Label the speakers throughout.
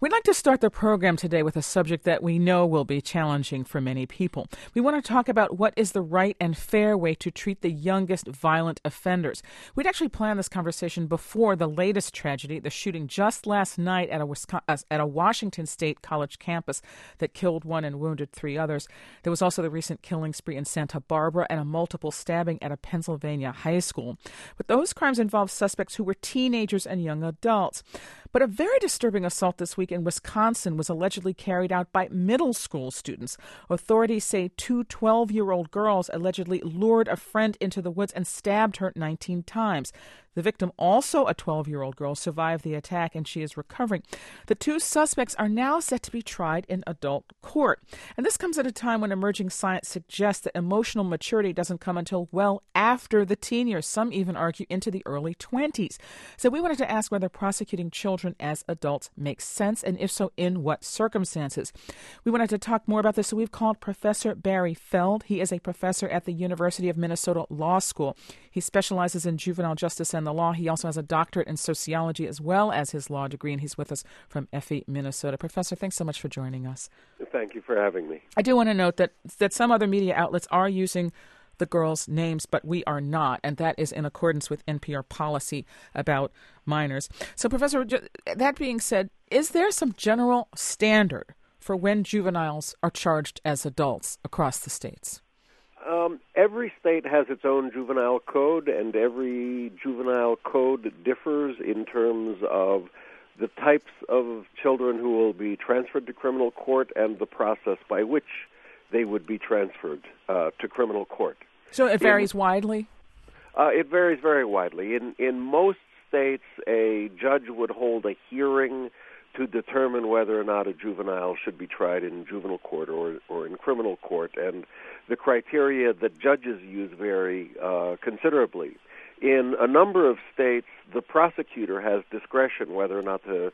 Speaker 1: We'd like to start the program today with a subject that we know will be challenging for many people. We want to talk about what is the right and fair way to treat the youngest violent offenders. We'd actually planned this conversation before the latest tragedy, the shooting just last night at a Washington State college campus that killed one and wounded three others. There was also the recent killing spree in Santa Barbara and a multiple stabbing at a Pennsylvania high school. But those crimes involved suspects who were teenagers and young adults. But a very disturbing assault this week in Wisconsin was allegedly carried out by middle school students. Authorities say two 12-year-old girls allegedly lured a friend into the woods and stabbed her 19 times. The victim, also a 12-year-old girl, survived the attack and she is recovering. The two suspects are now set to be tried in adult court. And this comes at a time when emerging science suggests that emotional maturity doesn't come until well after the teen years. Some even argue into the early 20s. So we wanted to ask whether prosecuting children as adults makes sense, and if so, in what circumstances. We wanted to talk more about this, so we've called Professor Barry Feld. He is a professor at the University of Minnesota Law School. He specializes in juvenile justice and the law. He also has a doctorate in sociology as well as his law degree, and he's with us from FE Minnesota. Professor, thanks so much for joining us.
Speaker 2: Thank you for having me.
Speaker 1: I do want to note that some other media outlets are using the girls' names, but we are not, and that is in accordance with NPR policy about minors. So, Professor, that being said, is there some general standard for when juveniles are charged as adults across the states?
Speaker 2: Every state has its own juvenile code, and every juvenile code differs in terms of the types of children who will be transferred to criminal court and the process by which they would be transferred to criminal court.
Speaker 1: So it varies widely?
Speaker 2: It varies very widely. In most states, a judge would hold a hearing to determine whether or not a juvenile should be tried in juvenile court or in criminal court, and the criteria that judges use vary considerably. In a number of states, the prosecutor has discretion whether or not to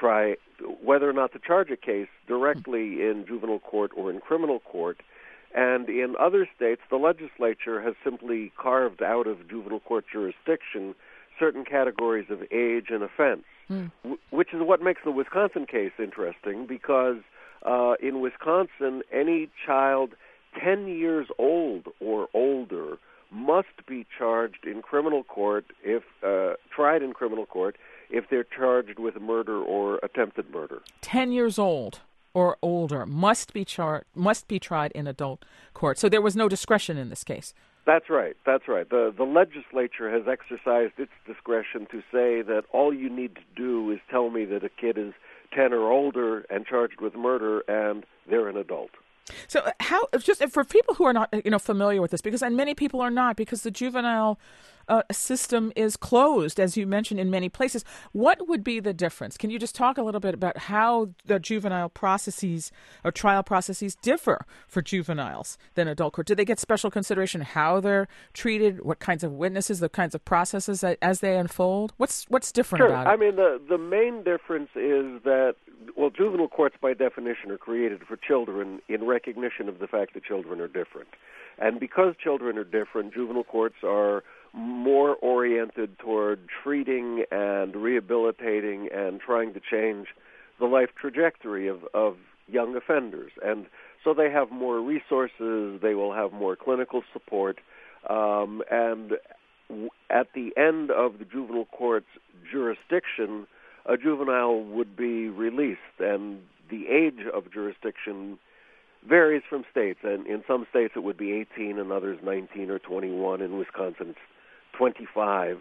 Speaker 2: charge a case directly in juvenile court or in criminal court. And in other states, the legislature has simply carved out of juvenile court jurisdiction certain categories of age and offense, which is what makes the Wisconsin case interesting, because in Wisconsin, any child 10 years old or older must be charged in criminal court tried in criminal court if they're charged with murder or attempted murder.
Speaker 1: 10 years old or older must be tried in adult court. So there was no discretion in this case.
Speaker 2: That's right. The legislature has exercised its discretion to say that all you need to do is tell me that a kid is 10 or older and charged with murder, and they're an adult.
Speaker 1: So how, just for people who are not familiar with this, and many people are not, because the juvenile system is closed, as you mentioned, in many places, what would be the difference? Can you just talk a little bit about how the juvenile processes or trial processes differ for juveniles than adult court? Do they get special consideration how they're treated, what kinds of witnesses, the kinds of processes as they unfold? What's different about it?
Speaker 2: I mean, the main difference is that, well, juvenile courts by definition are created for children in recognition of the fact that children are different. And because children are different, juvenile courts are more oriented toward treating and rehabilitating and trying to change the life trajectory of young offenders. And so they have more resources, they will have more clinical support, and at the end of the juvenile court's jurisdiction, a juvenile would be released, and the age of jurisdiction varies from states, and in some states it would be 18, and others 19 or 21. In Wisconsin, it's 25.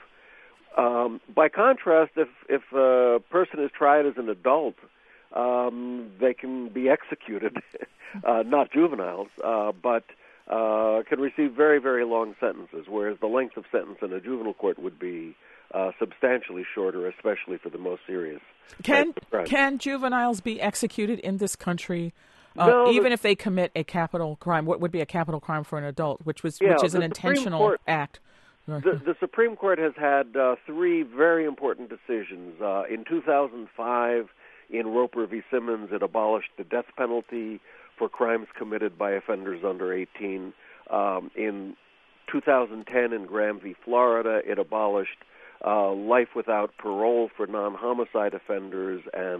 Speaker 2: By contrast, if a person is tried as an adult, they can be executed, not juveniles, but can receive very, very long sentences, whereas the length of sentence in a juvenile court would be substantially shorter, especially for the most serious.
Speaker 1: Can juveniles be executed in this country?
Speaker 2: No,
Speaker 1: even if they commit a capital crime, what would be a capital crime for an adult, which is an intentional act?
Speaker 2: The Supreme Court has had three very important decisions. In 2005, in Roper v. Simmons, it abolished the death penalty for crimes committed by offenders under 18. In 2010, in Graham v. Florida, it abolished life without parole for non-homicide offenders, and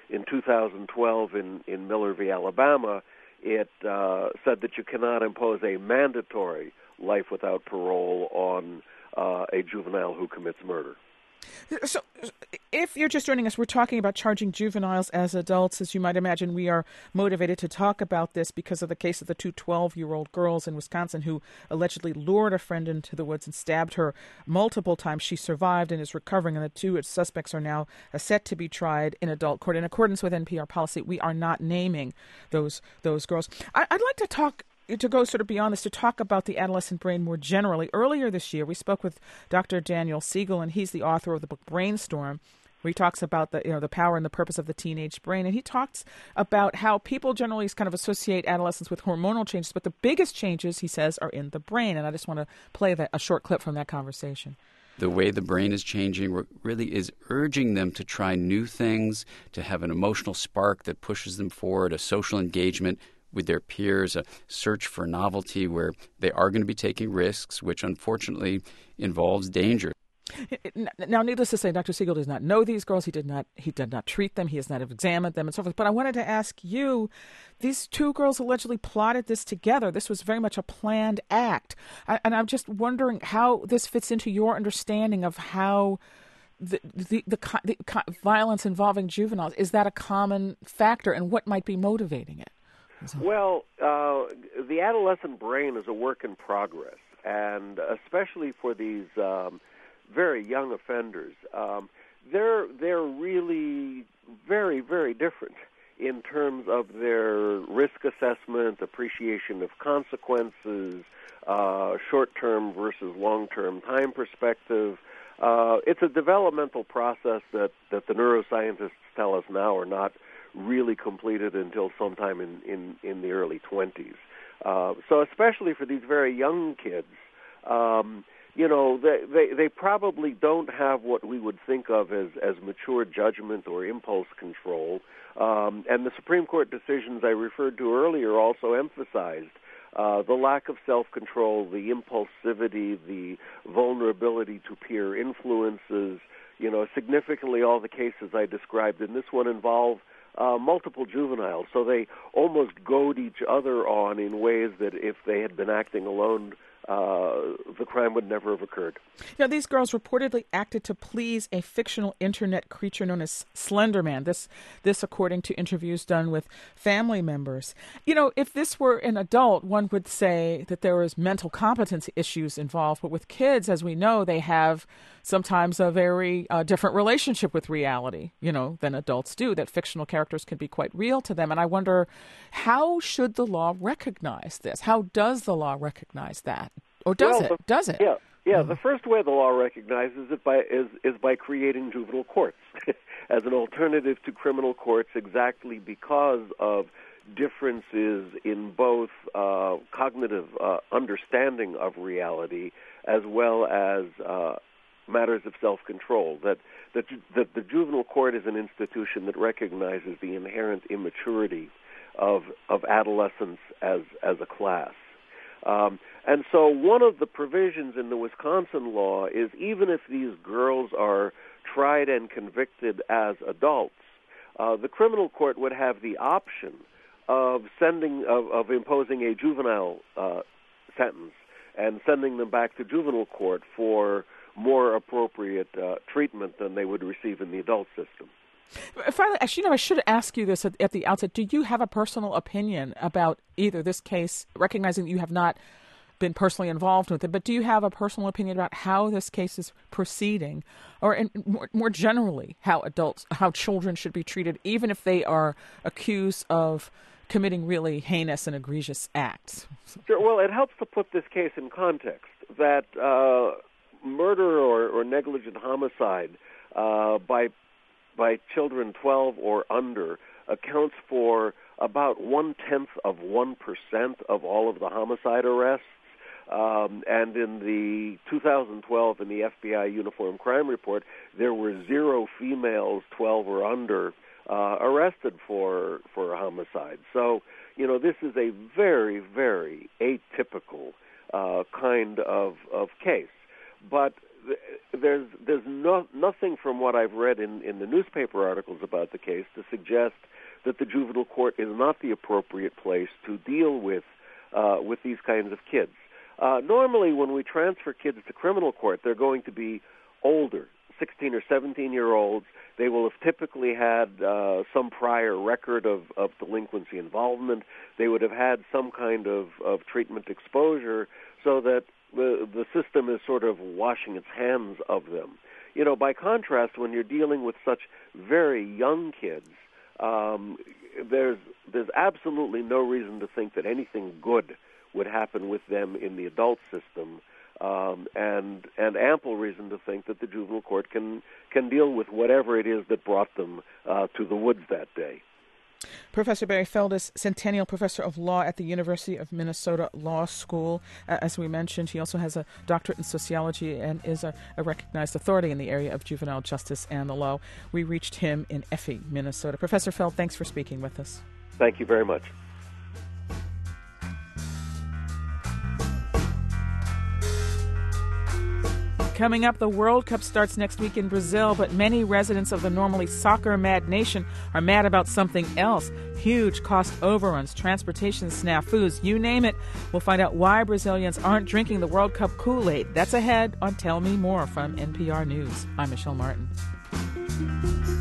Speaker 2: in 2012 in Miller v. Alabama, it said that you cannot impose a mandatory life without parole on a juvenile who commits murder.
Speaker 1: So if you're just joining us, we're talking about charging juveniles as adults. As you might imagine, we are motivated to talk about this because of the case of the two 12-year-old girls in Wisconsin who allegedly lured a friend into the woods and stabbed her multiple times. She survived and is recovering, and the two suspects are now set to be tried in adult court. In accordance with NPR policy, we are not naming those girls. I'd like to go sort of beyond this, to talk about the adolescent brain more generally. Earlier this year, we spoke with Dr. Daniel Siegel, and he's the author of the book Brainstorm, where he talks about the power and the purpose of the teenage brain. And he talks about how people generally kind of associate adolescence with hormonal changes, but the biggest changes, he says, are in the brain. And I just want to play a short clip from that conversation.
Speaker 3: The way the brain is changing really is urging them to try new things, to have an emotional spark that pushes them forward, a social engagement with their peers, a search for novelty where they are going to be taking risks, which unfortunately involves danger.
Speaker 1: Now, needless to say, Dr. Siegel does not know these girls. He did not treat them. He has not examined them and so forth. But I wanted to ask you, these two girls allegedly plotted this together. This was very much a planned act. And I'm just wondering how this fits into your understanding of how the violence involving juveniles, is that a common factor, and what might be motivating it?
Speaker 2: Well, the adolescent brain is a work in progress, and especially for these very young offenders, they're really very, very different in terms of their risk assessment, appreciation of consequences, short-term versus long-term time perspective. It's a developmental process that the neuroscientists tell us now are not really completed until sometime in the early 20s. So especially for these very young kids, they probably don't have what we would think of as mature judgment or impulse control. And the Supreme Court decisions I referred to earlier also emphasized the lack of self-control, the impulsivity, the vulnerability to peer influences. Significantly all the cases I described in this one involve multiple juveniles, so they almost goad each other on in ways that if they had been acting alone, the crime would never have occurred.
Speaker 1: Now, these girls reportedly acted to please a fictional internet creature known as Slender Man. This according to interviews done with family members. If this were an adult, one would say that there was mental competence issues involved. But with kids, as we know, they have sometimes a very different relationship with reality, than adults do, that fictional characters can be quite real to them. And I wonder, how should the law recognize this? How does the law recognize that? Or does it? Does it?
Speaker 2: Yeah. The first way the law recognizes it is by creating juvenile courts as an alternative to criminal courts, exactly because of differences in both cognitive understanding of reality as well as matters of self-control. That the juvenile court is an institution that recognizes the inherent immaturity of adolescence as a class. And so one of the provisions in the Wisconsin law is even if these girls are tried and convicted as adults, the criminal court would have the option of imposing a juvenile sentence and sending them back to juvenile court for more appropriate treatment than they would receive in the adult system.
Speaker 1: Finally, actually, I should ask you this at the outset. Do you have a personal opinion about either this case, recognizing that you have not been personally involved with it, but do you have a personal opinion about how this case is proceeding, or more generally, how children should be treated, even if they are accused of committing really heinous and egregious acts?
Speaker 2: Sure. Well, it helps to put this case in context that murder or negligent homicide by children 12 or under accounts for about 0.1% of all of the homicide arrests. And in the 2012 in the FBI Uniform Crime Report, there were 0 females 12 or under arrested for a homicide. So, this is a very, very atypical kind of case. But there's nothing from what I've read in the newspaper articles about the case to suggest that the juvenile court is not the appropriate place to deal with these kinds of kids. Normally, when we transfer kids to criminal court, they're going to be older, 16 or 17-year-olds. They will have typically had some prior record of delinquency involvement. They would have had some kind of treatment exposure so that the system is sort of washing its hands of them. By contrast, when you're dealing with such very young kids, there's absolutely no reason to think that anything good would happen with them in the adult system, and ample reason to think that the juvenile court can deal with whatever it is that brought them to the woods that day.
Speaker 1: Professor Barry Feldes, Centennial Professor of Law at the University of Minnesota Law School. As we mentioned, he also has a doctorate in sociology and is a recognized authority in the area of juvenile justice and the law. We reached him in Effie, Minnesota. Professor Feld, thanks for speaking with us.
Speaker 2: Thank you very much.
Speaker 1: Coming up, the World Cup starts next week in Brazil, but many residents of the normally soccer-mad nation are mad about something else. Huge cost overruns, transportation snafus, you name it. We'll find out why Brazilians aren't drinking the World Cup Kool-Aid. That's ahead on Tell Me More from NPR News. I'm Michelle Martin.